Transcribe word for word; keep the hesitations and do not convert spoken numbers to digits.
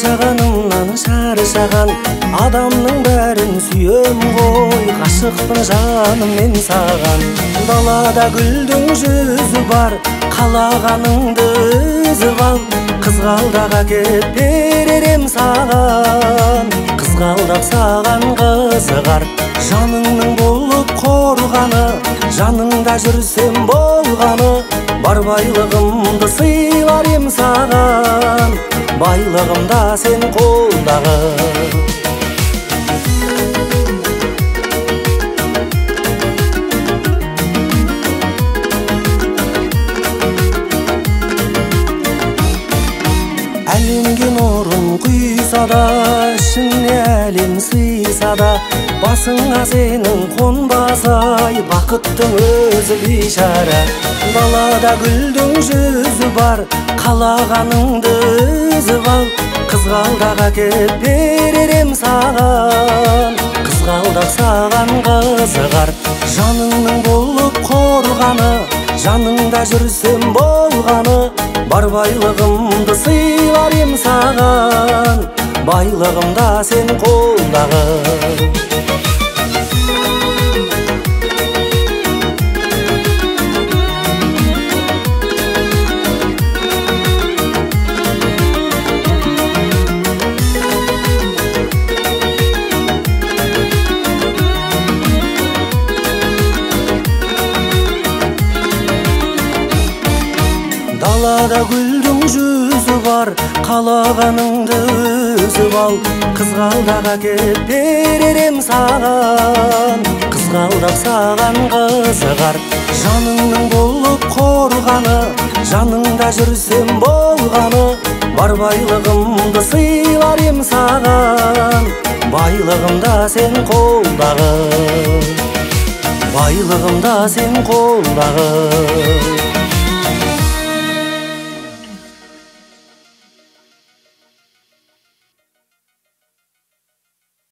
жашаганымнан шаршаган адамның бәрін сүйем ғой, ғашықпын жаным мен саған. Далада гүлдің жүзі бар, қалағаныңды үзіп ал, қызғалдақ әкеп беререм саған. Қызғалдақ саған қызығар, жаныңның болып қорғаны, жаныңда жүрсем болғаны, бар байлығымды сыйлар ем саған, байлығымда сен қолдағы. Әлемге нұрын құйса да, ішіне әлем сыйса да, басыңа сенің қонбасай, бақыттың өзі бейшара. Далада гүлдің жүзі бар, қалағаныңды үзіп ал, қызғалдақ әкеп беререм саған. Қызғалдақ саған қызығар, жаныңның болып қорғаны, жаныңда жүрсем болғаны, бар байлығымды сыйлар ем саған, байлығымда сен қолдағы. Далада гүлдің жүзі бар, қалағаныңды үзіп ал, қызғалдақ әкеп беререм саған. Қызғалдақ саған қызығар, жаныңның болып қорғаны, жаныңда жүрсем болғаны, бар байлығымды сыйлар ем саған, байлығымда сен қолдағы, байлығымда сен қолдағы.